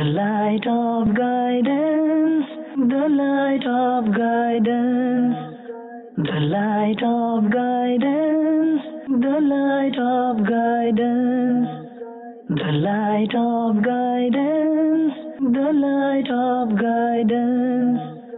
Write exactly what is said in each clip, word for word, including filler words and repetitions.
The light of guidance, the light of guidance, the light of guidance, the light of guidance, the light of guidance, the light of guidance,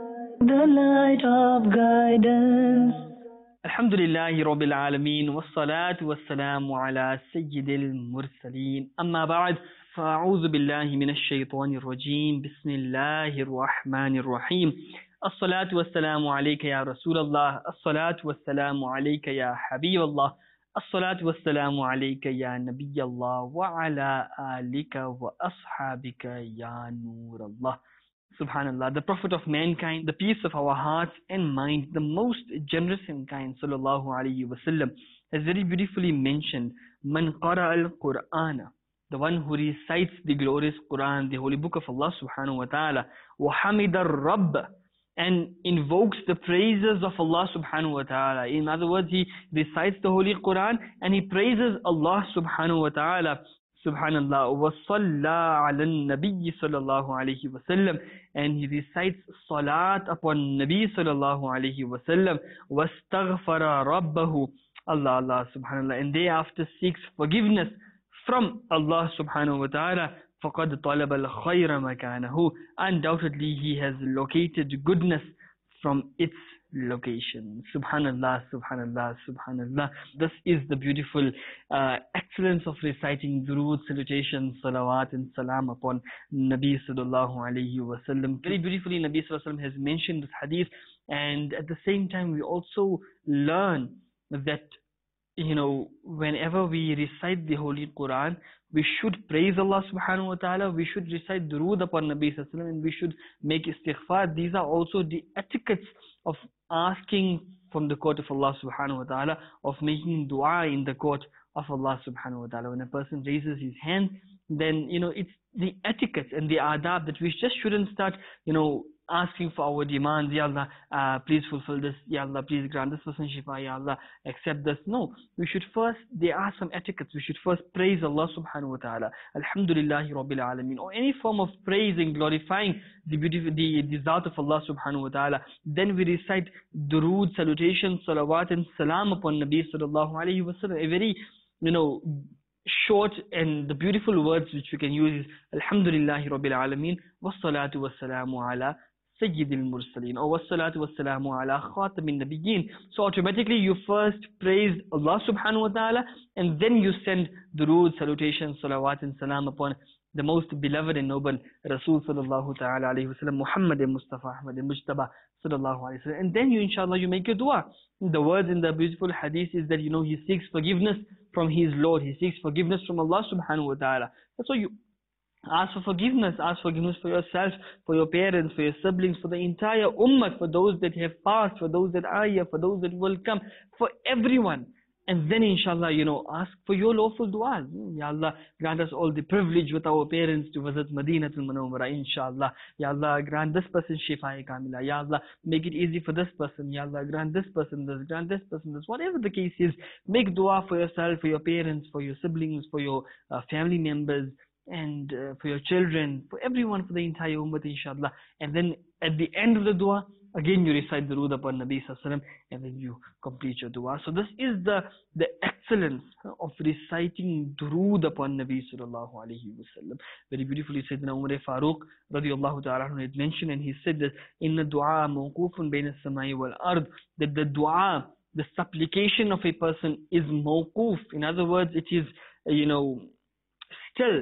the light of guidance. Alhamdulillahi Rabbil Alameen, wassalatu wassalamu ala Sayyidil Mursaleen. Amma ba'd, fa'a'udhu billahi minash shaytanir rajim. Bismillahir Rahmanir Rahim. As-salatu wassalamu alayka ya Rasulallah. As-salatu wassalamu alayka ya Habiballah. As-salatu wassalamu alayka ya Nabiyallah. Wa ala alika wa ashabika ya Nurallah. Subhanallah, the Prophet of mankind, the peace of our hearts and mind, the most generous and kind, sallallahu alayhi wasallam, has very beautifully mentioned, Man qara al-Qur'ana, the one who recites the glorious Quran, the holy book of Allah subhanahu wa ta'ala, wa hamida ar-Rabb, and invokes the praises of Allah subhanahu wa ta'ala. In other words, he recites the holy Quran and he praises Allah subhanahu wa ta'ala. Subhanallah, wa salla ala nabi sallallahu alayhi wa sallam, and he recites salat upon Nabi sallallahu alayhi wa sallam, wa astaghfara rabbahu, Allah, Allah, subhanallah, and thereafter seeks forgiveness from Allah subhanahu wa ta'ala. فَقَدْ طَلَبَ الْخَيْرَ مَكَانَهُ, undoubtedly he has located goodness from its location. Subhanallah, subhanallah, subhanallah. This is the beautiful uh, excellence of reciting durood, salutations, salawat and salam upon Nabi sallallahu alayhi wa sallam. Very beautifully Nabi sallallahu alayhi wa sallam has mentioned this hadith, and at the same time we also learn that, you know, whenever we recite the Holy Quran, we should praise Allah subhanahu wa ta'ala, we should recite durood upon Nabi sallallahu alayhi wa sallam, and we should make istighfar. These are also the etiquettes of asking from the court of Allah subhanahu wa ta'ala, of making dua in the court of Allah subhanahu wa ta'ala. When a person raises his hand, then, you know, it's the etiquette and the adab that we just shouldn't start, you know, asking for our demands. Ya Allah, uh, please fulfill this. Ya Allah, please grant this person shifa. Ya Allah, accept this. No, we should first, there are some etiquettes. We should first praise Allah subhanahu wa ta'ala. Alhamdulillahi Rabbil Alameen. Or any form of praising, glorifying the beautiful, the, the zat of Allah subhanahu wa ta'ala. Then we recite durood, salutations, salawat and salam upon Nabi sallallahu alayhi wa sallam. A very, you know, short and the beautiful words which we can use is Alhamdulillahi Rabbil Alameen, wassalatu wassalamu ala Sayyidil Mursaleen, or wassalatu wassalamu ala Khatamin Nabiyyin. So automatically you first praise Allah subhanahu wa ta'ala, and then you send durood, salutations, salawat and salam upon the most beloved and noble Rasul sallallahu ta'ala alayhi wa sallam, Muhammad Mustafa Ahmad Mujtaba sallallahu alayhi wa sallam. And then you, inshallah, you make your dua. The words in the beautiful hadith is that, you know, he seeks forgiveness from his Lord. He seeks forgiveness from Allah subhanahu wa ta'ala. That's why you ask for forgiveness. Ask forgiveness for yourself, for your parents, for your siblings, for the entire ummah, for those that have passed, for those that are here, for those that will come, for everyone. And then inshallah, you know, ask for your lawful du'as. Ya Allah, grant us all the privilege with our parents to visit Madinatul Munawwara, inshallah. Ya Allah, grant this person shifa kamila. Ya Allah, make it easy for this person. Ya Allah, grant this person this, grant this person this. Whatever the case is, make dua for yourself, for your parents, for your siblings, for your uh, family members, and uh, for your children, for everyone, for the entire ummah, inshallah. And then at the end of the dua, again you recite durood upon Nabi sallallahu alayhi wa sallam, and then you complete your dua. So this is the the excellence of reciting durood upon Nabi sallallahu alayhi wa sallam. Very beautifully Sayyidina Umar Farooq radiyallahu ta'ala anhu had mentioned, and he said that inna du'a mawqufun bayna as-samai wal ard, that the dua, the supplication of a person is mawquf. In other words, it is, you know, still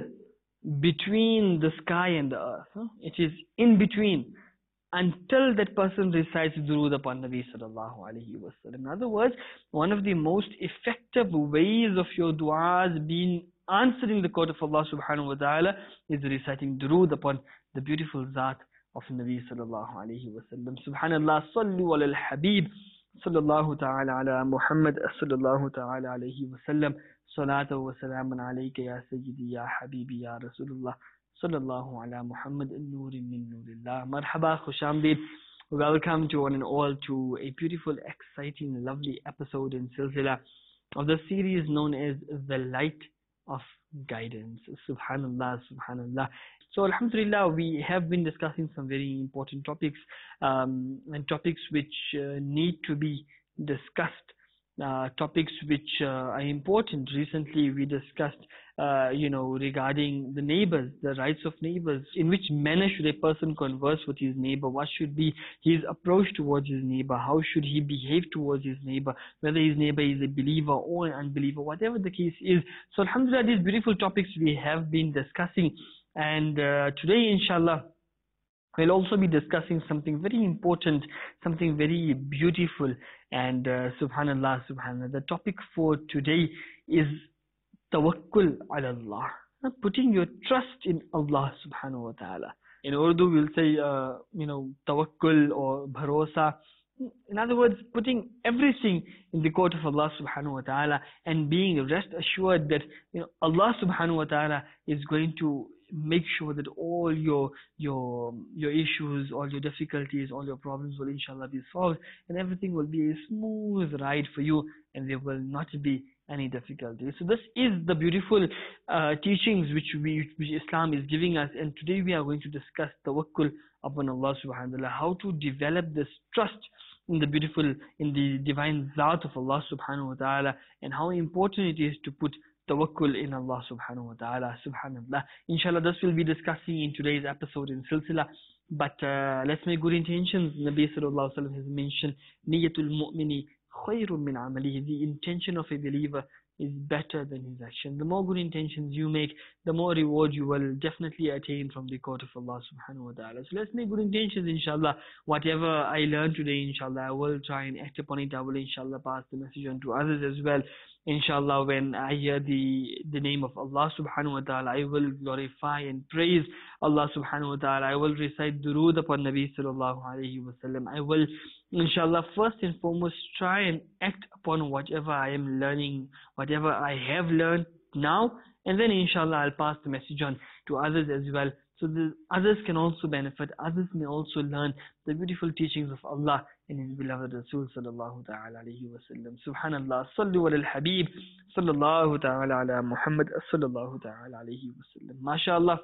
between the sky and the earth. Huh? It is in between until that person recites durood upon Nabi sallallahu alayhi wa sallam. In other words, one of the most effective ways of your du'as being answered in the court of Allah subhanahu wa ta'ala is reciting durood upon the beautiful zat of Nabi sallallahu alayhi wa sallam. Subhanallah, sallu ala al-habib, sallallahu ta'ala ala Muhammad, sallallahu ta'ala alayhi wa sallam. Salatu wa salamun alayka ya Sayyidi ya Habibi ya Rasulullah, sallallahu ala Muhammad al-Nuri min Nurillah. Marhaba, Khushamdid. Welcome to one and all to a beautiful, exciting, lovely episode in Silsila of the series known as The Light of Guidance. Subhanallah, Subhanallah. So alhamdulillah, we have been discussing some very important topics, um, and topics which uh, need to be discussed, uh, topics which uh, are important. Recently we discussed uh, you know regarding the neighbors, the rights of neighbors. In which manner should a person converse with his neighbor? What should be his approach towards his neighbor? How should he behave towards his neighbor, whether his neighbor is a believer or an unbeliever, whatever the case is. So alhamdulillah, these beautiful topics we have been discussing, and uh, today inshallah we'll also be discussing something very important, something very beautiful, and uh, subhanallah, subhanallah. The topic for today is tawakkul ala Allah, putting your trust in Allah subhanahu wa ta'ala. In Urdu we'll say, uh, you know, tawakkul or bharosa. In other words, putting everything in the court of Allah subhanahu wa ta'ala and being rest assured that, you know, Allah subhanahu wa ta'ala is going to make sure that all your your your issues, all your difficulties, all your problems will inshallah be solved, and everything will be a smooth ride for you, and there will not be any difficulty. So this is the beautiful uh, teachings which we which Islam is giving us, and today we are going to discuss tawakkul upon Allah subhanahu wa ta'ala, how to develop this trust in the beautiful, in the divine Zat of Allah subhanahu wa ta'ala, and how important it is to put tawakkul in Allah subhanahu wa ta'ala. Subhanallah. Inshallah, this will be discussing in today's episode in Silsila. But uh, let's make good intentions. Nabi sallallahu alaihi wasallam has mentioned, Niyatul mu'mini khayrun min amalihi. The intention of a believer is better than his action. The more good intentions you make, the more reward you will definitely attain from the court of Allah subhanahu wa ta'ala. So let's make good intentions, inshallah. Whatever I learned today, inshallah, I will try and act upon it. I will inshallah pass the message on to others as well. Inshallah, when I hear the the name of Allah subhanahu wa ta'ala, I will glorify and praise Allah subhanahu wa ta'ala. I will recite durood upon Nabi sallallahu alayhi wa sallam. I will inshallah first and foremost try and act upon whatever I am learning, whatever I have learned now, and then inshallah I'll pass the message on to others as well, so the others can also benefit, others may also learn the beautiful teachings of Allah and His beloved Rasul sallallahu ta'ala alayhi wa sallam. Subhanallah, sallu ala al-habib, sallallahu ta'ala ala Muhammad, sallallahu ta'ala alayhi wa sallam. MashaAllah.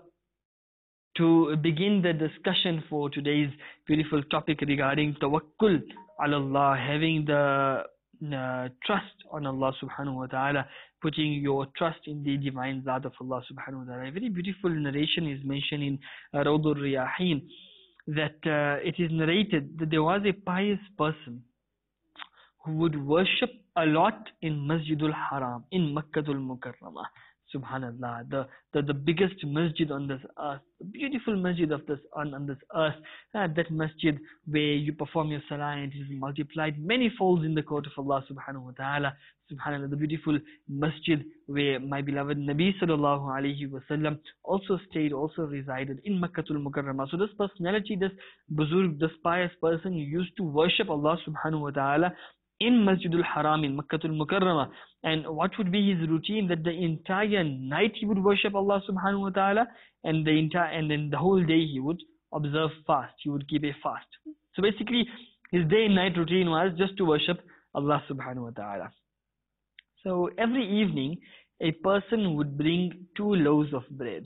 To begin the discussion for today's beautiful topic regarding tawakkul ala Allah, having the uh, trust on Allah subhanahu wa ta'ala, putting your trust in the divine Zat of Allah subhanahu wa ta'ala. A very beautiful narration is mentioned in uh, Rawdur Riyahin, that uh, it is narrated that there was a pious person who would worship a lot in Masjidul Haram, in Makkatul Mukarramah. Subhanallah, the, the the biggest masjid on this earth, the beautiful masjid of this on, on this earth, uh, that masjid where you perform your salah and it is multiplied many folds in the court of Allah subhanahu wa ta'ala. Subhanallah, the beautiful masjid where my beloved Nabi sallallahu alayhi wa sallam also stayed, also resided in Makkatul Mukarramah. So this personality, this buzurg, this pious person, used to worship Allah subhanahu wa ta'ala in Masjidul Haram, in Makkatul Mukarramah. And what would be his routine? That the entire night he would worship Allah subhanahu wa ta'ala, and the entire and then the whole day he would observe fast, he would keep a fast. So basically his day and night routine was just to worship Allah subhanahu wa ta'ala. So every evening a person would bring two loaves of bread,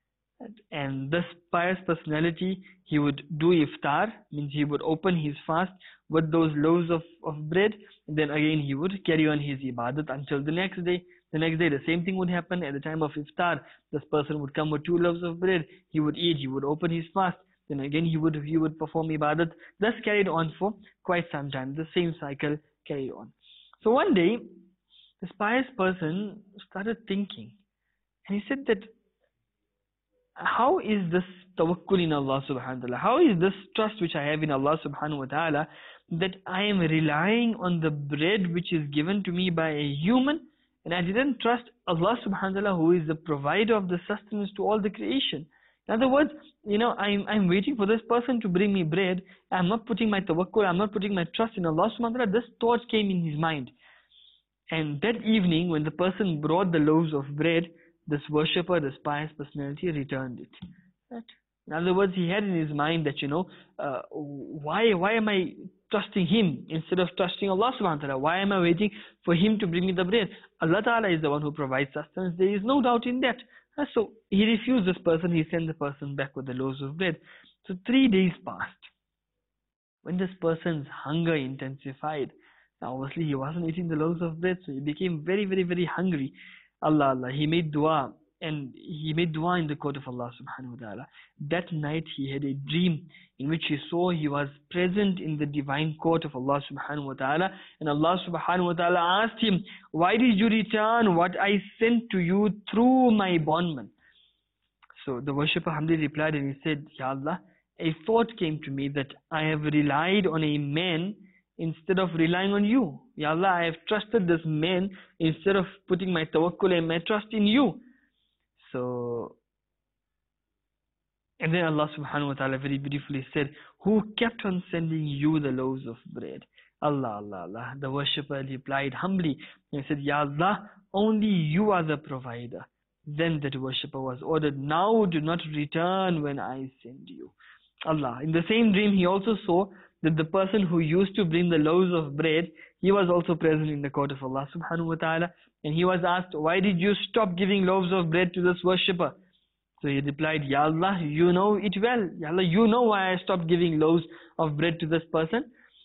and this pious personality, he would do iftar, means he would open his fast with those loaves of, of bread, and then again he would carry on his ibadat until the next day. The next day the same thing would happen. At the time of iftar, this person would come with two loaves of bread, he would eat, he would open his fast, then again he would he would perform ibadat. Thus carried on for quite some time. The same cycle carried on. So one day this pious person started thinking, and he said that, how is this tawakkul in Allah subhanahu wa ta'ala? How is this trust which I have in Allah subhanahu wa ta'ala, that I am relying on the bread which is given to me by a human, and I didn't trust Allah subhanahu wa ta'ala, who is the provider of the sustenance to all the creation. In other words, you know, I'm, I'm waiting for this person to bring me bread. I'm not putting my tawakkul, I'm not putting my trust in Allah subhanahu wa ta'ala. This thought came in his mind. And that evening, when the person brought the loaves of bread, this worshipper, this pious personality returned it. Right? In other words, he had in his mind that, you know, uh, why why am I trusting him instead of trusting Allah subhanahu wa ta'ala? Why am I waiting for him to bring me the bread? Allah ta'ala is the one who provides sustenance. There is no doubt in that. Uh, So he refused this person, he sent the person back with the loaves of bread. So three days passed. When this person's hunger intensified, now obviously he wasn't eating the loaves of bread, so he became very, very, very hungry. Allah, Allah, he made dua, and he made dua in the court of Allah subhanahu wa ta'ala. That night he had a dream in which he saw he was present in the divine court of Allah subhanahu wa ta'ala, and Allah subhanahu wa ta'ala asked him, why did you return what I sent to you through my bondman? So the worshipper humbly replied and he said, Ya Allah, a thought came to me that I have relied on a man instead of relying on you. Ya Allah, I have trusted this man instead of putting my tawakkul and my trust in you. So, and then Allah subhanahu wa ta'ala very beautifully said, who kept on sending you the loaves of bread? Allah, Allah, Allah. The worshipper replied humbly and said, Ya Allah, only you are the provider. Then that worshipper was ordered, now do not return when I send you. Allah. In the same dream, he also saw that the person who used to bring the loaves of bread, he was also present in the court of Allah subhanahu wa ta'ala. And he was asked, why did you stop giving loaves of bread to this worshipper? So he replied, Ya Allah, you know it well. Ya Allah, you know why I stopped giving loaves of bread to this person.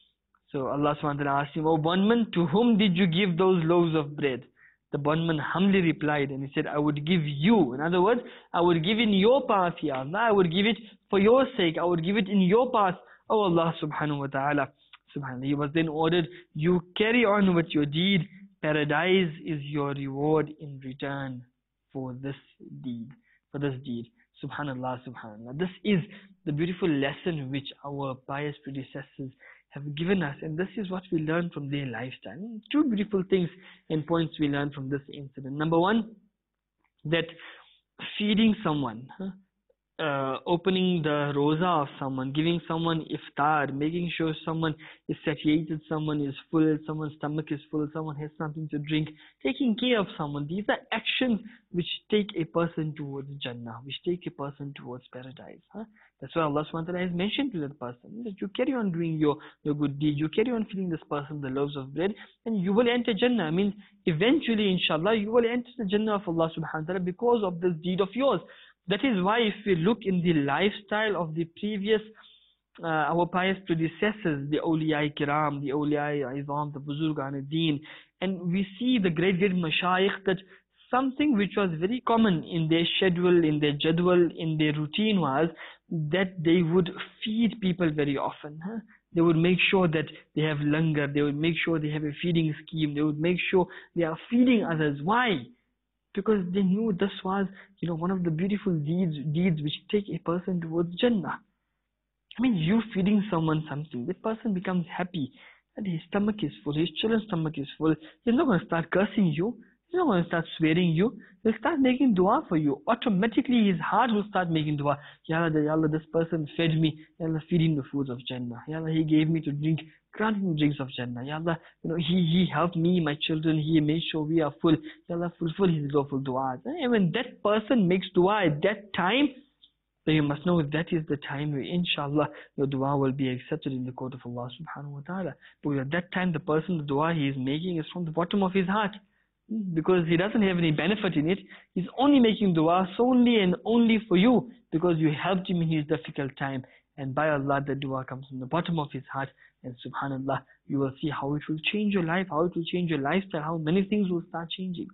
So Allah subhanahu wa ta'ala asked him, O bondman, to whom did you give those loaves of bread? The bondman humbly replied and he said, I would give you. In other words, I would give in your path, Ya Allah. I would give it for your sake. I would give it in your path. Oh Allah subhanahu wa ta'ala. Subhanallah. He was then ordered, you carry on with your deed. Paradise is your reward in return for this deed. For this deed. Subhanallah, subhanallah. This is the beautiful lesson which our pious predecessors have given us, and this is what we learn from their lifestyle. Two beautiful things and points we learn from this incident. Number one, that feeding someone, huh? Uh, opening the roza of someone, giving someone iftar, making sure someone is satiated, someone is full, someone's stomach is full, someone has something to drink, taking care of someone. These are actions which take a person towards Jannah, which take a person towards paradise. Huh? That's why Allah subhanahu wa ta'ala has mentioned to that person that you carry on doing your, your good deed, you carry on feeding this person the loaves of bread, and you will enter Jannah. I mean, eventually, inshallah, you will enter the Jannah of Allah subhanahu wa ta'ala because of this deed of yours. That is why if we look in the lifestyle of the previous, uh, our pious predecessors, the awliya kiram, the awliya izam, the buzurgan ad-din, and we see the great great mashayikh, that something which was very common in their schedule, in their jadwal, in their routine was that they would feed people very often. Huh? They would make sure that they have langar, they would make sure they have a feeding scheme, they would make sure they are feeding others. Why? Because they knew this was, you know, one of the beautiful deeds, deeds which take a person towards Jannah. I mean, you feeding someone something, that person becomes happy, and his stomach is full, his children's stomach is full. He's not going to start cursing you. He's not going to start swearing you. He'll start making dua for you. Automatically, his heart will start making dua. Ya Allah, Ya Allah, this person fed me. Ya Allah, feed him the foods of Jannah. Ya Allah, he gave me to drink. Grant him drinks of Jannah. Ya Allah, you know, he, he helped me, my children. He made sure we are full. Ya Allah, fulfill his lawful du'as. And when that person makes dua at that time, then you must know that is the time where, inshallah, your dua will be accepted in the court of Allah subhanahu wa ta'ala. Because at that time, the person, the dua he is making is from the bottom of his heart. Because he doesn't have any benefit in it. He's only making dua solely and only for you, because you helped him in his difficult time. And by Allah, the dua comes from the bottom of his heart. And subhanallah, you will see how it will change your life, how it will change your lifestyle, how many things will start changing.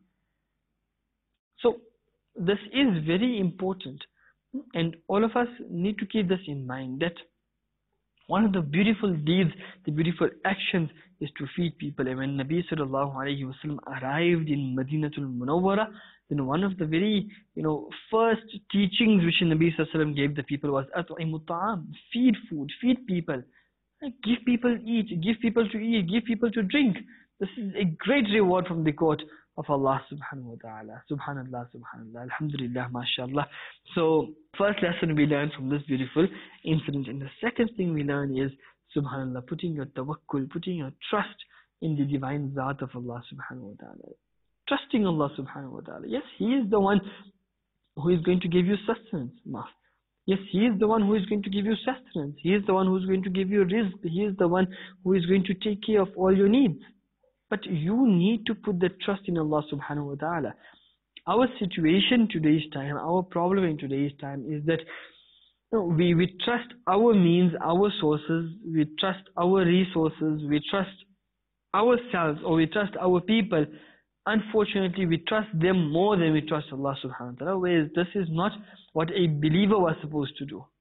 So this is very important. And all of us need to keep this in mind, that one of the beautiful deeds, the beautiful actions is to feed people. And when Nabi sallallahu alayhi wa sallam arrived in Madinatul Munawwara, then one of the very, you know, first teachings which Nabi sallallahu alayhi wa sallam gave the people was at'imu ta'am, feed food, feed people. Give people eat, give people to eat, give people to drink. This is a great reward from the court of Allah subhanahu wa ta'ala. Subhanallah, subhanallah, alhamdulillah, mashallah. So, first lesson we learn from this beautiful incident. And the second thing we learn is, subhanallah, putting your tawakkul, putting your trust in the divine zat of Allah subhanahu wa ta'ala. Trusting Allah subhanahu wa ta'ala. Yes, He is the one who is going to give you sustenance. Yes, He is the one who is going to give you sustenance. He is the one who is going to give you rizq. He is the one who is going to take care of all your needs. But you need to put the trust in Allah subhanahu wa ta'ala. our situation today's time, our problem in today's time is that you know, we, we trust our means, our sources, we trust our resources, we trust ourselves, or we trust our people. Unfortunately, we trust them more than we trust Allah subhanahu wa ta'ala, whereas this is not what a believer was supposed to do.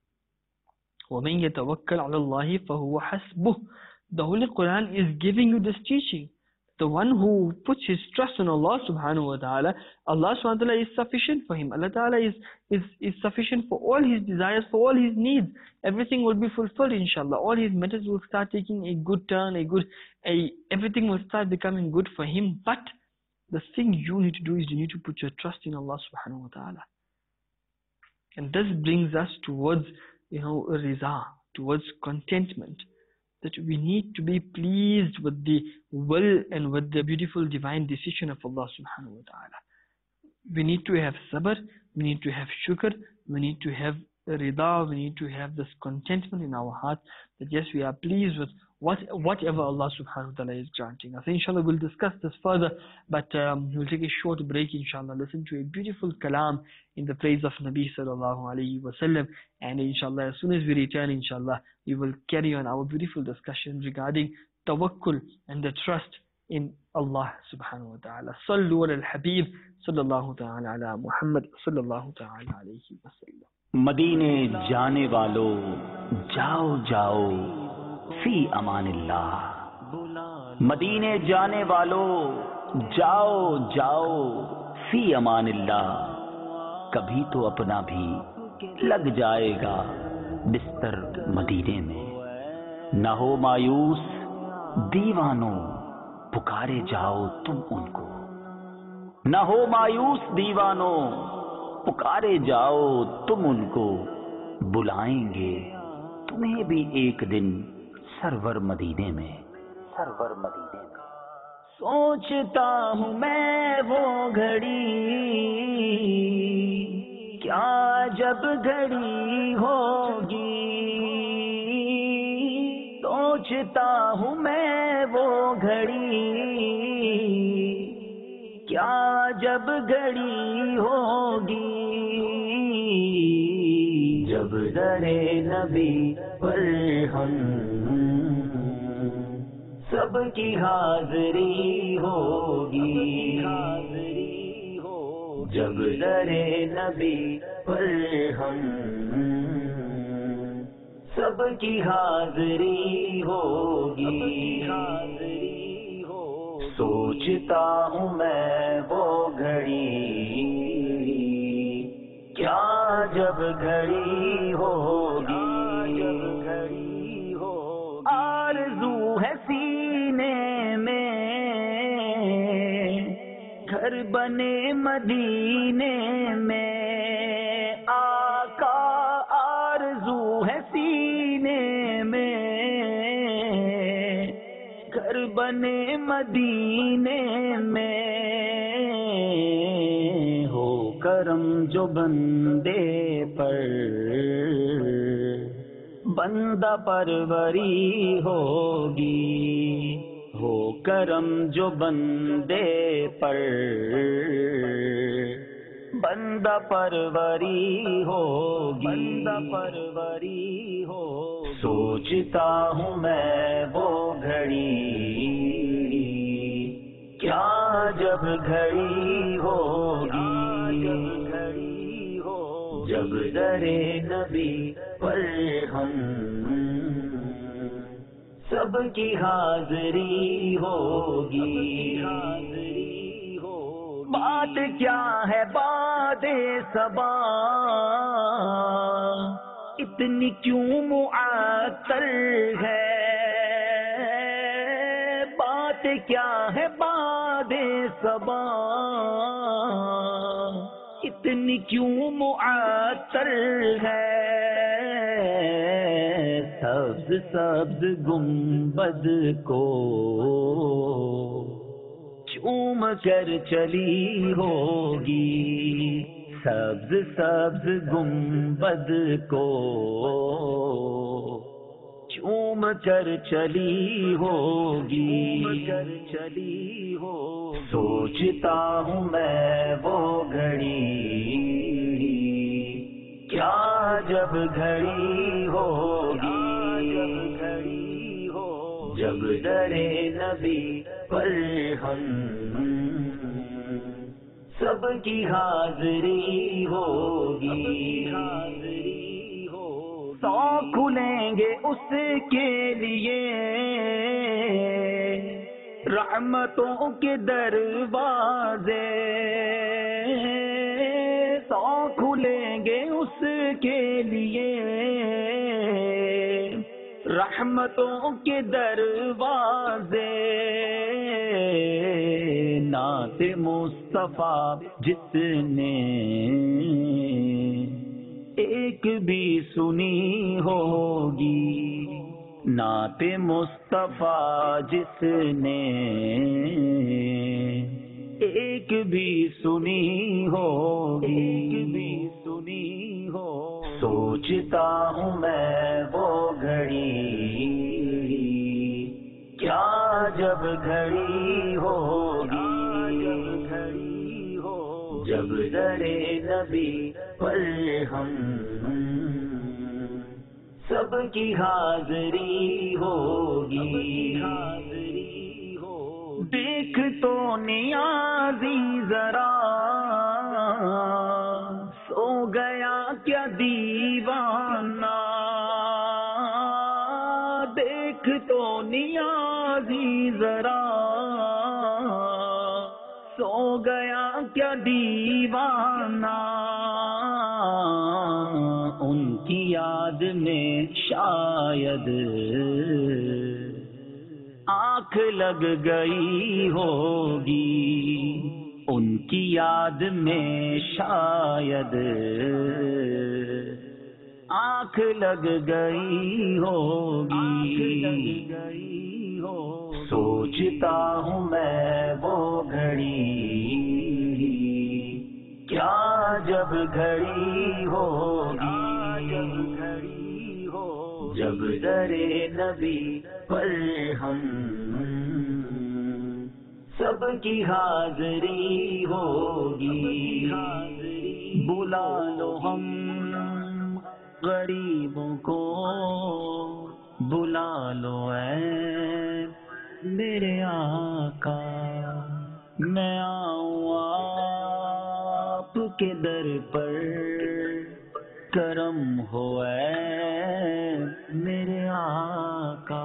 وَمَنْ يَتَوَكَّلْ عَلَى اللَّهِ فَهُوَ حَسْبُهُ. The Holy Quran is giving you this teaching. The one who puts his trust on Allah subhanahu wa ta'ala, Allah subhanahu wa ta'ala is sufficient for him. Allah ta'ala is, is, is sufficient for all his desires, for all his needs. Everything will be fulfilled, inshallah. All his matters will start taking a good turn, a good, a, everything will start becoming good for him. But the thing you need to do is you need to put your trust in Allah subhanahu wa ta'ala. And this brings us towards, you know, riza, towards contentment. That we need to be pleased with the will and with the beautiful divine decision of Allah subhanahu wa ta'ala. We need to have sabr, we need to have shukr, we need to have rida, we need to have this contentment in our heart that yes, we are pleased with what whatever Allah subhanahu wa ta'ala is granting us. Inshallah, we'll discuss this further, but um, we'll take a short break, inshallah, listen to a beautiful kalam in the praise of Nabi sallallahu alayhi wa sallam, and inshallah, as soon as we return, inshallah, we will carry on our beautiful discussion regarding tawakkul and the trust in Allah subhanahu wa ta'ala. Sallu ala al-habib sallallahu ta'ala ala Muhammad sallallahu ta'ala alayhi wa sallam. مدینے جانے والو جاؤ جاؤ فی امان اللہ. مدینے جانے والو جاؤ جاؤ فی امان اللہ. کبھی تو اپنا بھی لگ جائے گا بستر مدینے میں. نہ ہو مایوس دیوانوں پکارے جاؤ تم ان کو. نہ ہو مایوس دیوانوں پکارے جاؤ تم ان کو. بلائیں گے تمہیں بھی ایک دن سرور مدینے میں. سرور مدینے میں سوچتا ہوں میں وہ گھڑی کیا جب گھڑی ہوگی. سوچتا ہوں میں وہ گھڑی کیا جب گھڑی ہوگی. جب درے نبی پر ہم سب کی حاضری ہوگی. جب درے نبی پر ہم سب کی حاضری ہوگی. سوچتا ہوں میں وہ گھڑی کیا جب گھڑی ہوگی. آرزو ہے سینے میں گھر بنے مدینے میں. آقا آرزو ہے سینے میں گھر بنے مدینے میں. ہو کرم جو بندے پر بندہ پروری ہوگی. ہو کرم جو بندے پر بندہ پروری ہوگی. بندہ پروری ہو. سوچتا ہوں میں وہ گھڑی کیا جب گھڑی ہوگی. جب درے نبی پر ہم سب کی حاضری ہوگی. بات کیا ہے باد صبا اتنی کیوں معطل ہے. بات کیا ہے باد صبا اتنی کیوں معطل ہے. سبز سبز گنبد کو چوم کر چلی ہوگی. سبز سبز گنبد کو چوم کر چلی ہوگی کر چلی ہو سوچتا ہوں میں وہ گھڑی کیا جب گھڑی ہوگی جب گھڑی ہو جب درے نبی پر ہم سب کی حاضری ہوگی حاضری ہو سو کھلیں گے اس کے لیے رحمتوں کے دروازے سو کھلیں گے اس کے لیے رحمتوں کے دروازے نعت مصطفیٰ جس نے ایک بھی سنی ہوگی نعت مصطفیٰ جس نے ایک بھی سنی ہوگی ایک بھی سنی ہو سوچتا ہوں میں وہ گھڑی کیا جب گھڑی ہوگی جب گھڑی ہو جب درے نبی پر ہم سب کی حاضری ہوگی حاضری ہو دیکھ تو نیازی ذرا سو گیا کیا دیوانہ دیکھ تو نیازی ذرا سو گیا کیا دیوانہ ان کی یاد میں شاید آنکھ لگ گئی ہوگی ان کی یاد میں شاید آنکھ لگ گئی ہوگی سوچتا ہوں میں وہ گھڑی کیا جب گھڑی ہوگی جب گھڑی ہو جب درے نبی پر ہم سب کی حاضری ہوگی بلا لو ہم غریبوں کو بلا لو اے میرے آقا میں آؤں آپ کے در پر کرم ہو اے میرے آقا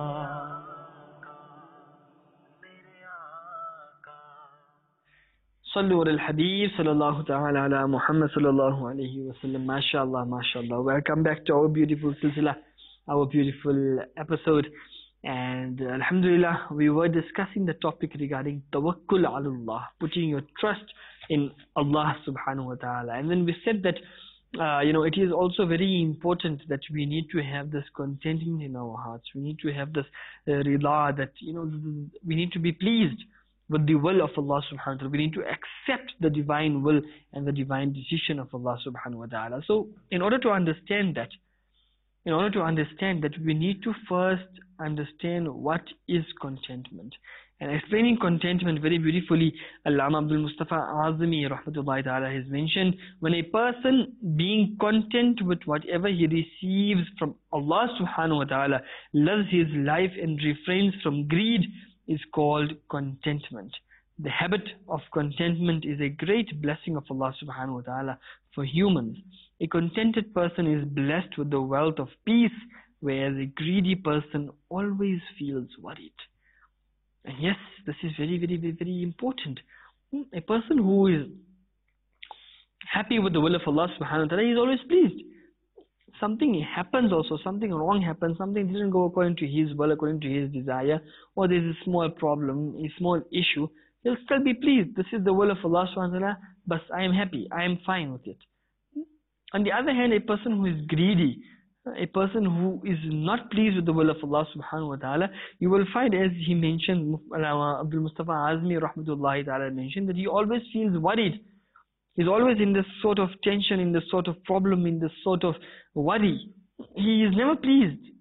صلو علی الحبیب صلی اللہ تعالی علی محمد صلی اللہ علیہ وسلم. MashaAllah, MashaAllah. Welcome back to our beautiful silsila, our beautiful episode. And uh, Alhamdulillah, we were discussing the topic regarding tawakkul ala Allah, putting your trust in Allah subhanahu wa ta'ala. And then we said that uh, you know, it is also very important that we need to have this contentment in our hearts. We need to have this uh, rida, that you know, we need to be pleased with the will of Allah subhanahu wa ta'ala. We need to accept the divine will and the divine decision of Allah subhanahu wa ta'ala. So in order to understand that, in order to understand that, we need to first understand what is contentment. And explaining contentment very beautifully, Allama Abdul Mustafa Azmi rahmatullahi ta'ala has mentioned, when a person being content with whatever he receives from Allah subhanahu wa ta'ala, loves his life and refrains from greed, is called contentment. The habit of contentment is a great blessing of Allah subhanahu wa ta'ala for humans. A contented person is blessed with the wealth of peace, whereas a greedy person always feels worried. And yes, this is very, very, very, very important. A person who is happy with the will of Allah subhanahu wa ta'ala is always pleased. Something happens also, something wrong happens, something didn't go according to his will, according to his desire, or there's a small problem, a small issue, he'll still be pleased. This is the will of Allah subhanahu wa ta'ala, but I am happy, I am fine with it. On the other hand, a person who is greedy, a person who is not pleased with the will of Allah subhanahu wa ta'ala, you will find, as he mentioned, Abdul Mustafa Azmi rahmatullahi ta'ala mentioned, that he always feels worried. He's always in this sort of tension, in this sort of problem, in this sort of worry. He is never pleased.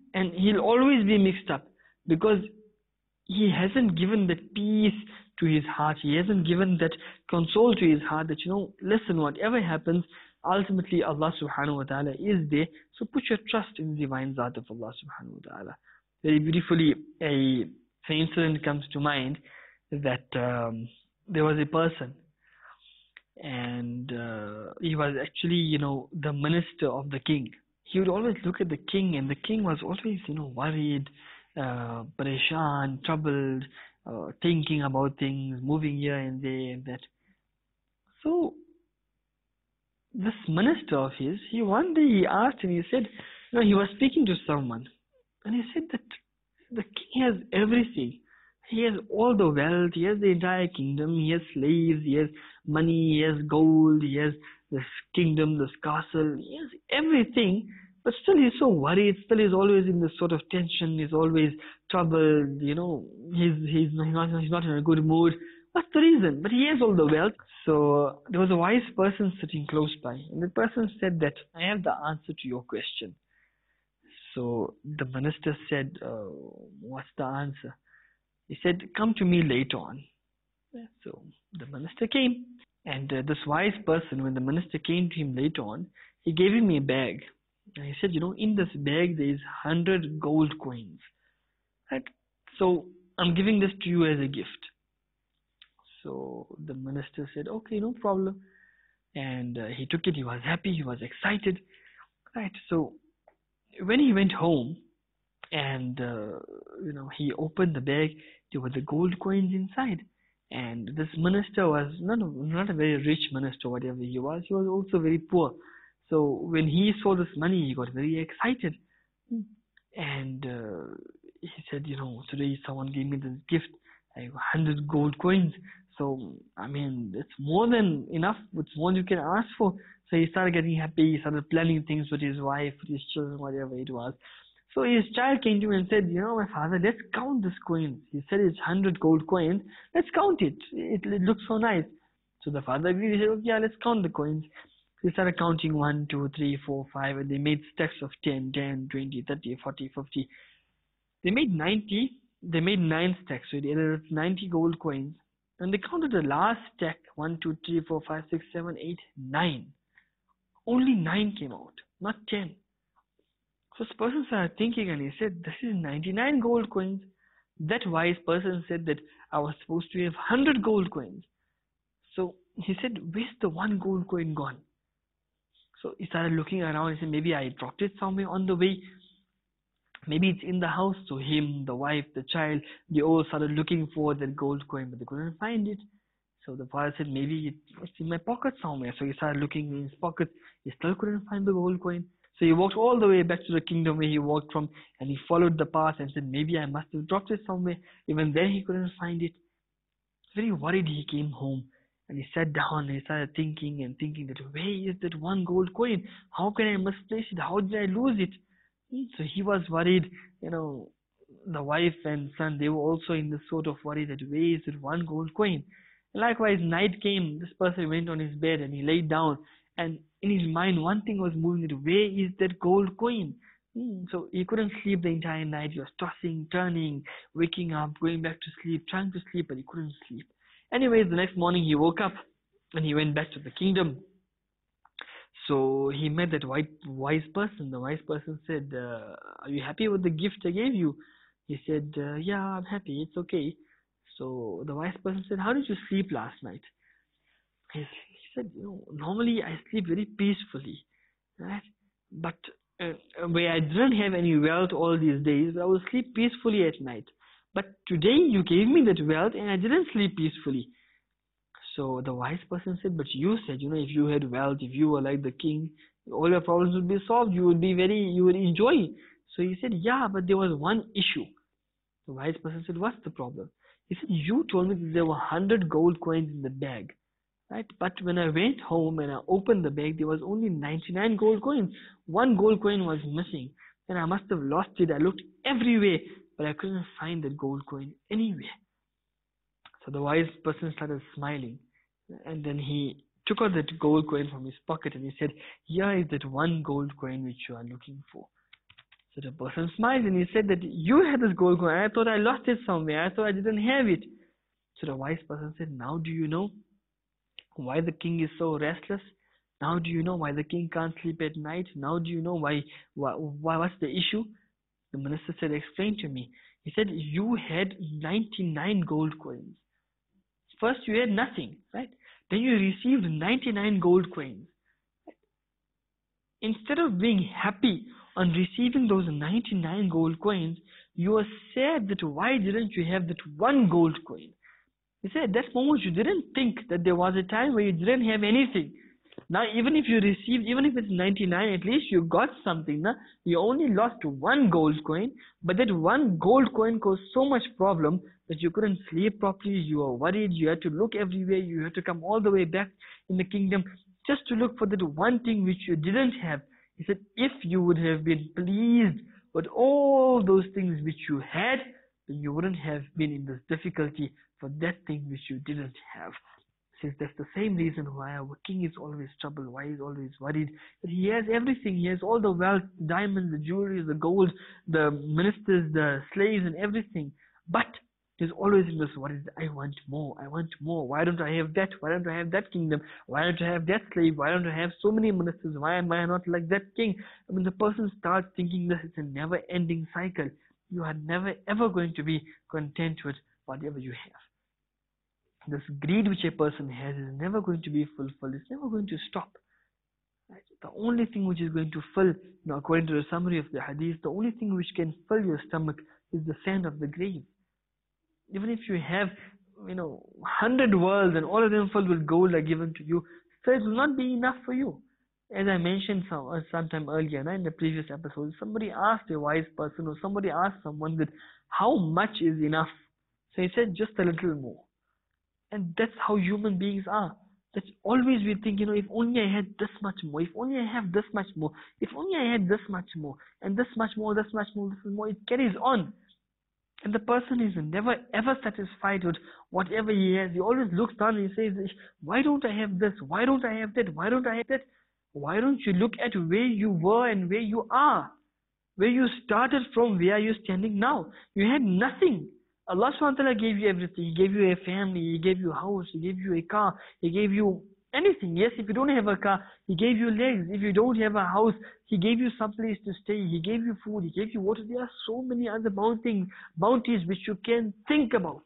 and he'll always be mixed up because he hasn't given that peace to his heart. He hasn't given that console to his heart that, you know, listen, whatever happens, ultimately Allah subhanahu wa ta'ala is there. So put your trust in the divine Zat of Allah subhanahu wa ta'ala. Very beautifully, a an incident comes to mind that um, there was a person, and uh, he was actually, you know, the minister of the king. He would always look at the king, and the king was always, you know, worried, uh, pareshan, troubled, uh, thinking about things, moving here and there and that. So this minister of his, he one day he asked and he said, you know, he was speaking to someone, and he said that the king has everything. He has all the wealth, he has the entire kingdom, he has slaves, he has money, he has gold, he has this kingdom, this castle, he has everything, but still he's so worried, still he's always in this sort of tension, he's always troubled, you know, he's, he's, not, he's not in a good mood. What's the reason? But he has all the wealth. So there was a wise person sitting close by, and the person said that, I have the answer to your question. So the minister said, uh, what's the answer? He said, come to me later on. So the minister came, and uh, this wise person, when the minister came to him later on, he gave him a bag. And he said, you know, in this bag there is one hundred gold coins. Right? So I'm giving this to you as a gift. So the minister said, okay, no problem. And uh, he took it, he was happy, he was excited. Right? So when he went home, and uh, you know, he opened the bag, there were the gold coins inside. And this minister was not a, not a very rich minister, whatever he was. He was also very poor. So when he saw this money, he got very excited. And uh, he said, you know, today someone gave me this gift, like one hundred gold coins. So, I mean, it's more than enough. It's more you can ask for. So he started getting happy. He started planning things with his wife, with his children, whatever it was. So his child came to him and said, you know, my father, let's count this coins. He said it's one hundred gold coins. Let's count it. It, it looks so nice. So the father agreed. He said, okay, yeah, let's count the coins. They started counting one, two, three, four, five, and they made stacks of ten, ten, twenty, thirty, forty, fifty. They made ninety. They made nine stacks. So they ended up ninety gold coins. And they counted the last stack, one, two, three, four, five, six, seven, eight, nine. Only nine came out, not ten. So this person started thinking, and he said, this is ninety-nine gold coins. That wise person said that I was supposed to have one hundred gold coins. So he said, where's the one gold coin gone? So he started looking around and said, maybe I dropped it somewhere on the way. Maybe it's in the house. So him, the wife, the child, they all started looking for that gold coin, but they couldn't find it. So the father said, maybe it's in my pocket somewhere. So he started looking in his pocket. He still couldn't find the gold coin. So he walked all the way back to the kingdom where he walked from, and he followed the path and said, maybe I must have dropped it somewhere. Even then he couldn't find it. Very worried, he came home, and he sat down and he started thinking and thinking that, where is that one gold coin? How can I misplace it? How did I lose it? So he was worried, you know, the wife and son, they were also in this sort of worry that where is that one gold coin? And likewise, night came, this person went on his bed and he laid down, and in his mind one thing was moving, that where is that gold coin? Hmm. So he couldn't sleep the entire night. He was tossing, turning, waking up, going back to sleep, trying to sleep, but he couldn't sleep. Anyways, the next morning he woke up and he went back to the kingdom. So he met that white, wise person. The wise person said, uh, are you happy with the gift I gave you? He said, uh, yeah, I'm happy. It's okay. So the wise person said, how did you sleep last night? He, he said, you know, normally I sleep very peacefully, right? But uh, where I didn't have any wealth all these days, I would sleep peacefully at night. But today you gave me that wealth and I didn't sleep peacefully. So the wise person said, but you said, you know, if you had wealth, if you were like the king, all your problems would be solved. You would be very, you would enjoy. So he said, yeah, but there was one issue. The wise person said, what's the problem? He said, you told me that there were one hundred gold coins in the bag, right? But when I went home and I opened the bag, there was only ninety-nine gold coins. One gold coin was missing. And I must have lost it. I looked everywhere, but I couldn't find that gold coin anywhere. So the wise person started smiling, and then he took out that gold coin from his pocket and he said, here is that one gold coin which you are looking for. So the person smiled and he said that you had this gold coin. I thought I lost it somewhere. I thought I didn't have it. So the wise person said, now do you know why the king is so restless? Now do you know why the king can't sleep at night? Now do you know why, why, why what's the issue? The minister said, explain to me. He said, you had ninety-nine gold coins. First you had nothing, right? Then you received ninety-nine gold coins. Instead of being happy on receiving those ninety-nine gold coins, you are sad that why didn't you have that one gold coin? He said, at that moment you didn't think that there was a time where you didn't have anything. Now even if you received, even if it's ninety-nine, at least you got something. Now you only lost one gold coin, but that one gold coin caused so much problem that you couldn't sleep properly, you were worried, you had to look everywhere, you had to come all the way back in the kingdom just to look for that one thing which you didn't have. He said, if you would have been pleased with all those things which you had, then you wouldn't have been in this difficulty for that thing which you didn't have. Since that's the same reason why our king is always troubled, why he's always worried. That he has everything, he has all the wealth, the diamonds, the jewelry, the gold, the ministers, the slaves and everything. But he's always in this worry, I want more, I want more. Why don't I have that? Why don't I have that kingdom? Why don't I have that slave? Why don't I have so many ministers? Why am I not like that king? I mean, the person starts thinking this, it's a never-ending cycle. You are never ever going to be content with whatever you have. This greed which a person has is never going to be fulfilled. It's never going to stop. Right? The only thing which is going to fill, you know, according to the summary of the hadith, the only thing which can fill your stomach is the sand of the grave. Even if you have, you know, hundred worlds and all of them filled with gold are given to you, so it will not be enough for you. As I mentioned some uh, sometime earlier, no, in the previous episode, somebody asked a wise person or somebody asked someone that how much is enough? So he said just a little more. And that's how human beings are. That's always we think, you know, if only I had this much more, if only I have this much more, if only I had this much more, and this much more, this much more, this more, it carries on. And the person is never ever satisfied with whatever he has. He always looks down and he says, why don't I have this? Why don't I have that? Why don't I have that? Why don't you look at where you were and where you are? Where you started from, where you're standing now. You had nothing. Allah subhanahu wa ta'ala gave you everything. He gave you a family, He gave you a house, He gave you a car, He gave you anything. Yes, if you don't have a car, He gave you legs. If you don't have a house, He gave you some place to stay. He gave you food, He gave you water. There are so many other bounties, bounties which you can think about.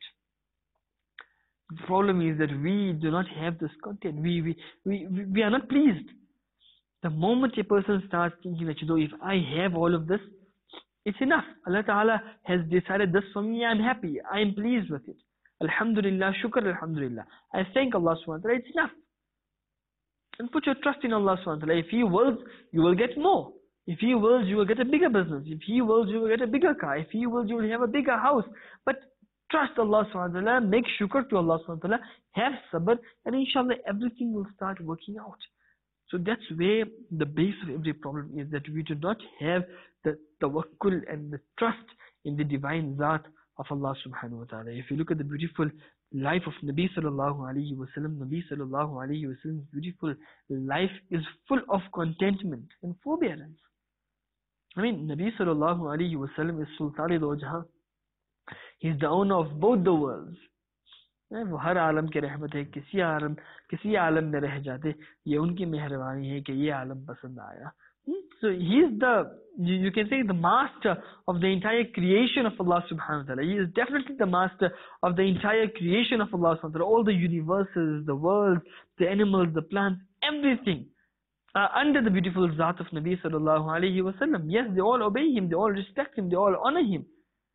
The problem is that we do not have this content. We, we, we, we are not pleased. The moment a person starts thinking that, you know, if I have all of this, it's enough. Allah Ta'ala has decided this for me, I'm happy, I'm pleased with it. Alhamdulillah, shukr, alhamdulillah. I thank Allah subhanahu wa ta'ala, it's enough. And put your trust in Allah subhanahu wa ta'ala. If He wills, you will get more. If He wills, you will get a bigger business. If He wills, you will get a bigger car. If He wills, you will have a bigger house. But trust Allah subhanahu wa ta'ala, make shukr to Allah subhanahu wa ta'ala, have sabr, and inshallah everything will start working out. So that's where the base of every problem is, that we do not have the tawakkul and the trust in the divine zat of Allah subhanahu wa ta'ala. If you look at the beautiful life of Nabi sallallahu alayhi wa sallam, Nabi sallallahu alayhi wa sallam's beautiful life is full of contentment and forbearance. I mean, Nabi sallallahu alayhi wa sallam is Sultan-e-Do-Jahan. He's the owner of both the worlds. वो हर आलम के रहमत है, किसी आलम किसी आलम में रह जाते, ये उनकी मेहरबानी है कि ये आलम पसंद आया. So he is the, you can say, the master of the entire creation of Allah subhanahu wa ta'ala. He is definitely the master of the entire creation of Allah subhanahu wa ta'ala. All the universes, the worlds, the animals, the plants, everything are under the beautiful zat of Nabi sallallahu alayhi wa sallam. Yes, they all obey him, they all respect him, they all honor him.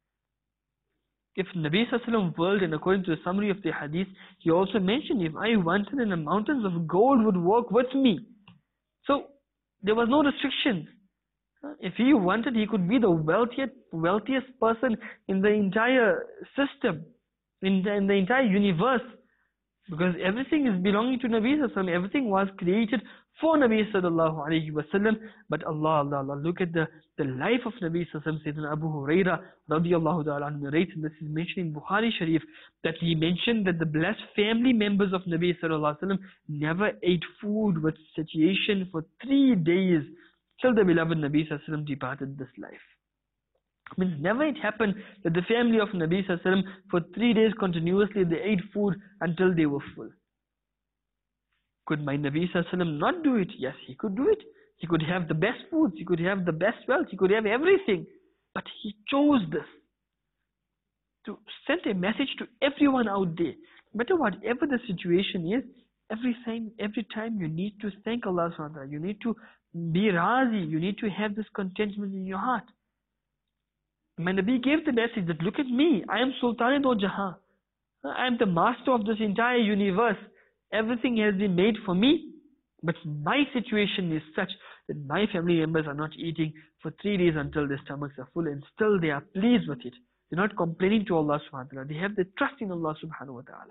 If Nabi sallallahu alayhi wa sallam willed, and according to the summary of the hadith, he also mentioned, if I wanted, and the mountains of gold would walk with me. So there was no restrictions. If he wanted, he could be the wealthiest, wealthiest person in the entire system, in the, in the entire universe. Because everything is belonging to Nabi sallallahu alayhi wa sallam. Everything was created for Nabi sallallahu alayhi wa sallam. But Allah, Allah, Allah, look at the, the life of Nabi sallallahu alayhi wa sallam. Sayyidina Abu Huraira radiallahu ta'ala narrates, and this is mentioned in Bukhari Sharif, that he mentioned that the blessed family members of Nabi sallallahu alayhi wa sallam never ate food with satiation for three days till the beloved Nabi Sallallahu Alaihi Wasallam departed this life. Means never it happened that the family of Nabi Sallallahu Alaihi Wasallam for three days continuously they ate food until they were full. Could my Nabi Sallallahu Alaihi Wasallam not do it? Yes, he could do it. He could have the best foods, he could have the best wealth, he could have everything. But he chose this to send a message to everyone out there. No matter whatever the situation is, every time, every time you need to thank Allah subhanahu wa ta'ala. You need to be razi, you need to have this contentment in your heart. My Nabi gave the message that look at me, I am Sultan do Jahan. I am the master of this entire universe. Everything has been made for me. But my situation is such that my family members are not eating for three days until their stomachs are full, and still they are pleased with it. They're not complaining to Allah subhanahu wa ta'ala. They have the trust in Allah subhanahu wa ta'ala.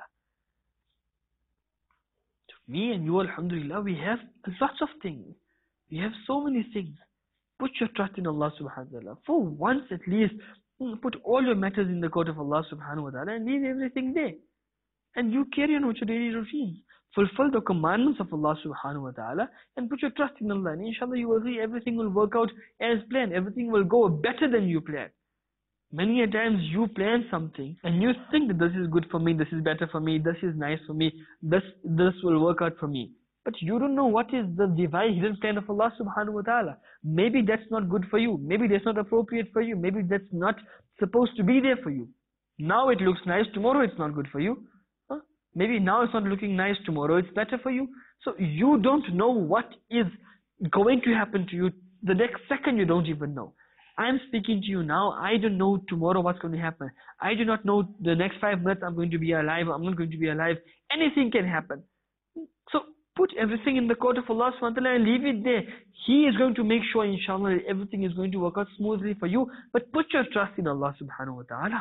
Me and you, alhamdulillah, we have lots of things. We have so many things. Put your trust in Allah subhanahu wa ta'ala. For once at least, put all your matters in the court of Allah subhanahu wa ta'ala and leave everything there. And you carry on with your daily routines. Fulfill the commandments of Allah subhanahu wa ta'ala and put your trust in Allah. And inshallah you will see everything will work out as planned. Everything will go better than you planned. Many a times you plan something and you think that this is good for me, this is better for me, this is nice for me, this this will work out for me. But you don't know what is the divine hidden plan of Allah subhanahu wa ta'ala. Maybe that's not good for you. Maybe that's not appropriate for you. Maybe that's not supposed to be there for you. Now it looks nice, tomorrow it's not good for you. Huh? Maybe now it's not looking nice, tomorrow it's better for you. So you don't know what is going to happen to you. The next second you don't even know. I'm speaking to you now. I don't know tomorrow what's going to happen. I do not know the next five minutes I'm going to be alive or I'm not going to be alive. Anything can happen. So put everything in the court of Allah subhanahu wa ta'ala and leave it there. He is going to make sure, inshallah, everything is going to work out smoothly for you. But put your trust in Allah subhanahu wa ta'ala.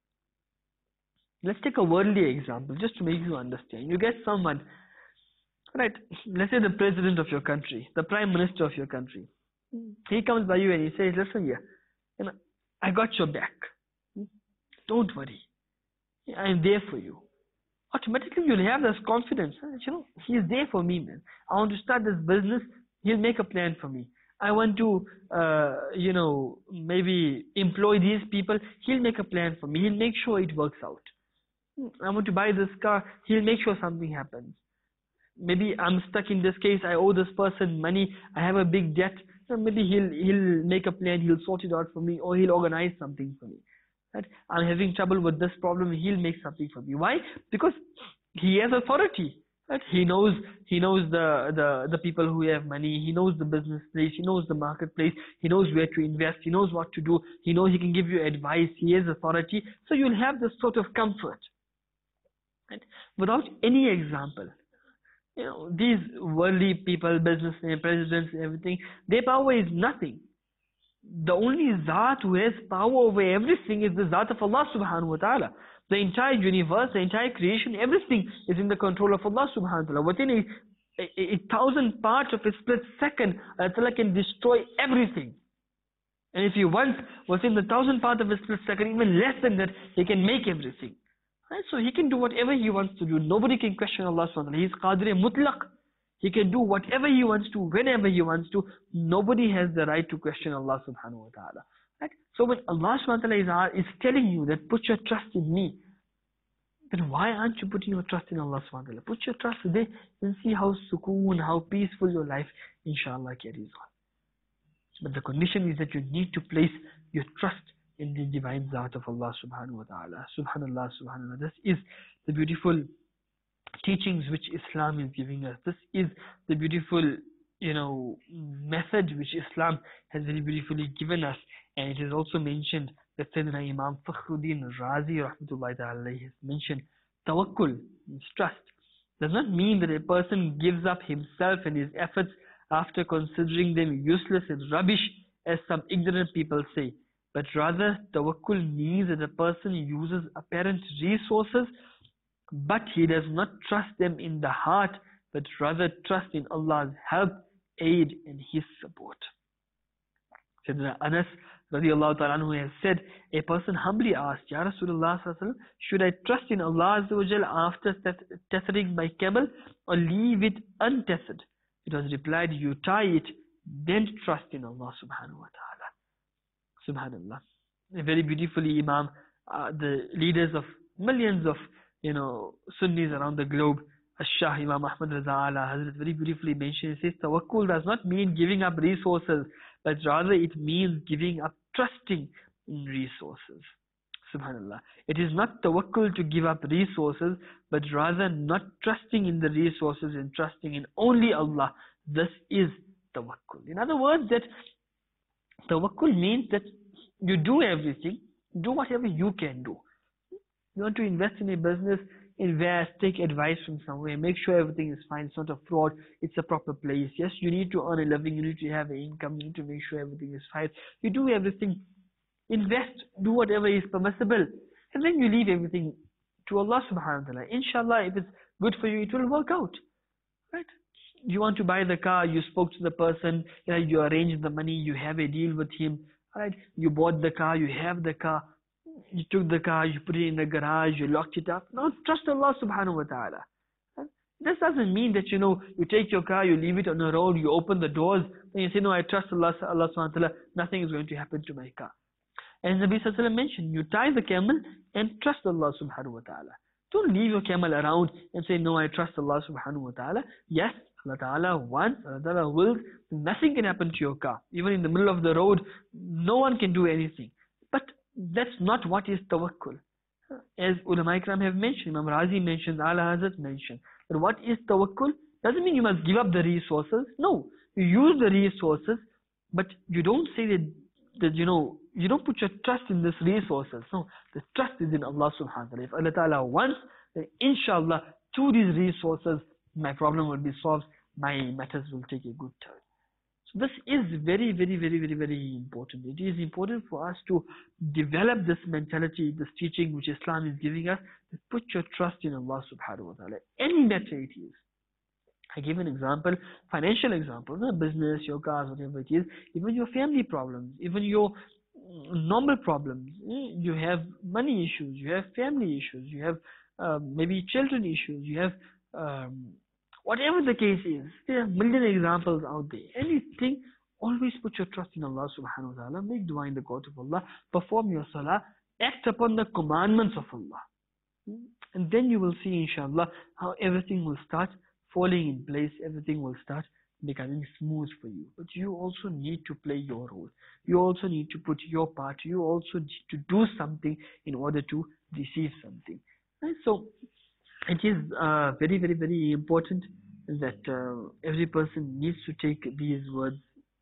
Let's take a worldly example just to make you understand. You get someone, right? Let's say the president of your country, the prime minister of your country. He comes by you and he says, listen here, you know, I got your back. Don't worry. I am there for you. Automatically you'll have this confidence. You know, he is there for me, man. I want to start this business. He'll make a plan for me. I want to, uh, you know, maybe employ these people. He'll make a plan for me. He'll make sure it works out. I want to buy this car. He'll make sure something happens. Maybe I'm stuck in this case. I owe this person money. I have a big debt. So maybe he'll he'll make a plan, he'll sort it out for me, or he'll organize something for me. Right? I'm having trouble with this problem, he'll make something for me. Why? Because he has authority. Right? He knows he knows the, the, the people who have money, he knows the business place, he knows the marketplace, he knows where to invest, he knows what to do, he knows he can give you advice, he has authority. So you'll have this sort of comfort. Right? Without any example. You know, these worldly people, businessmen, presidents, everything, their power is nothing. The only Zat who has power over everything is the Zat of Allah subhanahu wa ta'ala. The entire universe, the entire creation, everything is in the control of Allah subhanahu wa ta'ala. Within a, a, a thousand parts of a split second, Allah can destroy everything. And if He wants, within the thousand parts of a split second, even less than that, He can make everything. Right? So He can do whatever He wants to do. Nobody can question Allah subhanahu wa ta'ala. He is Qadir Mutlaq. He can do whatever He wants to, whenever He wants to. Nobody has the right to question Allah subhanahu wa ta'ala. Right? So when Allah subhanahu wa ta'ala is, is telling you that put your trust in me, then why aren't you putting your trust in Allah subhanahu wa ta'ala? Put your trust there and see how sukoon, how peaceful your life inshallah carries on. But the condition is that you need to place your trust in the divine Zat of Allah subhanahu wa ta'ala. Subhanallah, subhanallah. This is the beautiful teachings which Islam is giving us. This is the beautiful, you know, method which Islam has very beautifully given us. And it is also mentioned that Sayyidina Imam Fakhruddin Razi rahmatullahi ta'ala has mentioned tawakkul, trust, does not mean that a person gives up himself and his efforts after considering them useless and rubbish, as some ignorant people say. But rather, tawakkul means that a person uses apparent resources, but he does not trust them in the heart, but rather trust in Allah's help, aid, and His support. Sayyidina Anas radiallahu ta'ala anhu has said, a person humbly asked, Ya Rasulullah sallallahu alaihi wasallam, should I trust in Allah Azza wa Jal after tethering my camel, or leave it untethered? It was replied, you tie it then trust in Allah subhanahu wa ta'ala. Subhanallah. Very beautifully, Imam, uh, the leaders of millions of, you know, Sunnis around the globe, Shah Imam Ahmad Raza Ala Hazrat, very beautifully mentioned, he says, tawakkul does not mean giving up resources, but rather it means giving up trusting in resources. Subhanallah. It is not tawakkul to give up resources, but rather not trusting in the resources and trusting in only Allah. This is tawakkul. In other words, that tawakkul means that you do everything, do whatever you can do. You want to invest in a business, invest, take advice from somewhere, make sure everything is fine, it's not a fraud, it's a proper place. Yes, you need to earn a living, you need to have an income, you need to make sure everything is fine. You do everything, invest, do whatever is permissible, and then you leave everything to Allah subhanahu wa ta'ala. Inshallah, if it's good for you, it will work out. Right? You want to buy the car, you spoke to the person, you know, you arranged the money, you have a deal with him. Right? You bought the car, you have the car, you took the car, you put it in the garage, you locked it up. Now trust Allah subhanahu wa ta'ala. Right? This doesn't mean that, you know, you take your car, you leave it on the road, you open the doors, then you say, no, I trust Allah, Allah subhanahu wa ta'ala, nothing is going to happen to my car. As Nabi sallallahu alayhi wa sallam mentioned, you tie the camel and trust Allah subhanahu wa ta'ala. Don't leave your camel around and say, no, I trust Allah subhanahu wa ta'ala. Yes, Allah ta'ala wants, Allah ta'ala wills, nothing can happen to your car. Even in the middle of the road, no one can do anything. But that's not what is tawakkul. As ulama ikram have mentioned, Imam Razi mentioned, Ala Hazrat mentioned, that what is tawakkul doesn't mean you must give up the resources. No, you use the resources, but you don't say that, that you know, you don't put your trust in these resources. No, the trust is in Allah subhanahu wa ta'ala. If Allah ta'ala wants, then inshallah, through these resources, my problem will be solved, my matters will take a good turn. So this is very, very, very, very, very important. It is important for us to develop this mentality, this teaching which Islam is giving us, to put your trust in Allah subhanahu wa ta'ala. Any matter it is. I give an example, financial example, no? Business, your cars, whatever it is, even your family problems, even your normal problems. You have money issues, you have family issues, you have uh, maybe children issues, you have um, whatever the case is. There are a million examples out there. Anything, always put your trust in Allah subhanahu wa ta'ala, make dua in the court of Allah, perform your salah, act upon the commandments of Allah. And then you will see inshallah how everything will start falling in place, everything will start becoming smooth for you. But you also need to play your role. You also need to put your part. You also need to do something in order to receive something. And so it is uh, very, very, very important that uh, every person needs to take these words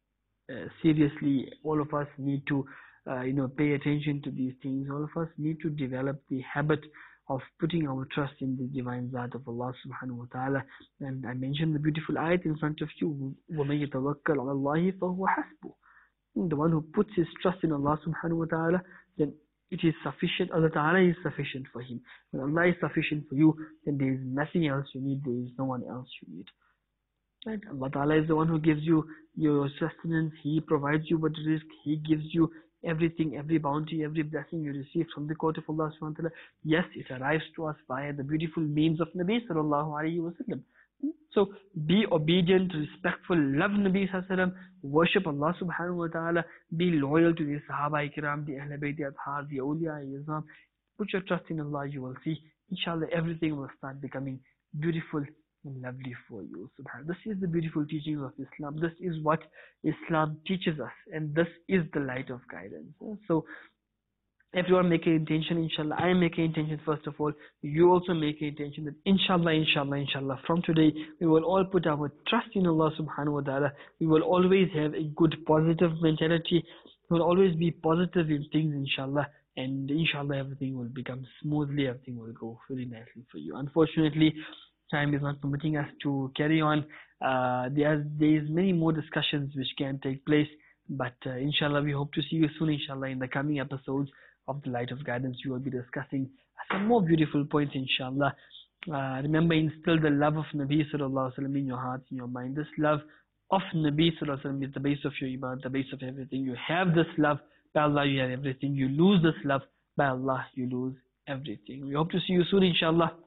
uh, seriously. All of us need to, uh, you know, pay attention to these things. All of us need to develop the habit of putting our trust in the divine Zat of Allah subhanahu wa ta'ala. And I mentioned the beautiful ayat in front of you, وَمَن يَتَوَكَّلْ عَلَى اللَّهِ فَهُوَ حَسْبُهُ. The one who puts his trust in Allah subhanahu wa ta'ala, then it is sufficient. Allah ta'ala is sufficient for him. When Allah is sufficient for you, then there is nothing else you need, there is no one else you need. Right? Allah ta'ala is the one who gives you your sustenance, He provides you with risk, He gives you everything, every bounty, every blessing you receive from the court of Allah subhanahu wa ta'ala. Yes, it arrives to us via the beautiful means of Nabi sallallahu alayhi wa sallam. So be obedient, respectful, love Nabi sallallahu alayhi wa sallam, worship Allah subhanahu wa ta'ala, be loyal to the Sahaba ikram, the Ahl Bayt, the Athhar, the Awliya, Izam. Put your trust in Allah, you will see, inshallah, everything will start becoming beautiful and lovely for you. Subhanallah. This is the beautiful teachings of Islam. This is what Islam teaches us, and this is the light of guidance. So everyone make an intention, inshallah. I make an intention first of all. You also make an intention that inshallah, inshallah, inshallah, from today we will all put our trust in Allah subhanahu wa ta'ala. We will always have a good positive mentality. We will always be positive in things, inshallah. And inshallah everything will become smoothly, everything will go very nicely for you. Unfortunately, time is not permitting us to carry on. Uh, there, there is many more discussions which can take place, but uh, inshallah we hope to see you soon, inshallah, in the coming episodes of the Light of Guidance. We will be discussing some more beautiful points, inshallah. Uh, remember, instill the love of Nabi sallallahu alaihi wasallam in your heart, in your mind. This love of Nabi sallallahu alaihi wasallam is the base of your iman, the base of everything. You have this love, by Allah you have everything. You lose this love, by Allah you lose everything. We hope to see you soon, inshallah.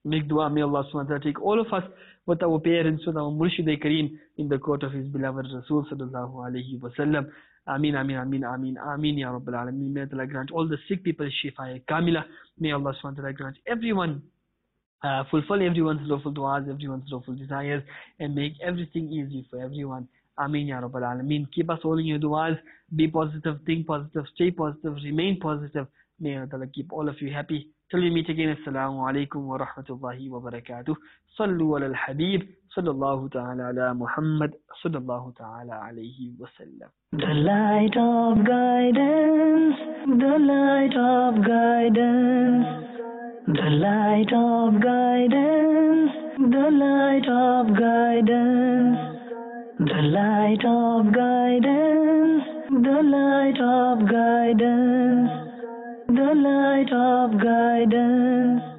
Make dua, may Allah subhanahu wa ta'ala take all of us with our parents, with our Murshid-e-Kareem in the court of his beloved Rasul sallallahu alayhi wa sallam. Ameen, ameen, ameen, ameen, ameen, ya Rabbil Alameen. May Allah grant all the sick people Shifa Kamila. May Allah subhanahu wa ta'ala grant everyone, uh, fulfill everyone's lawful du'as, everyone's lawful desires, and make everything easy for everyone. Ameen, ya Rabbil Alameen. Keep us all in your du'as. Be positive, think positive, stay positive, remain positive. May Allah keep all of you happy. Till we meet again, Assalamu alaikum wa rahmatullahi wa barakatuh. Sallu ala al-Habib, sallallahu ta'ala ala Muhammad, sallallahu ta'ala alayhi wa sallam. The light of guidance, the light of guidance, the light of guidance, the light of guidance, the light of guidance, the light of guidance, the light of guidance.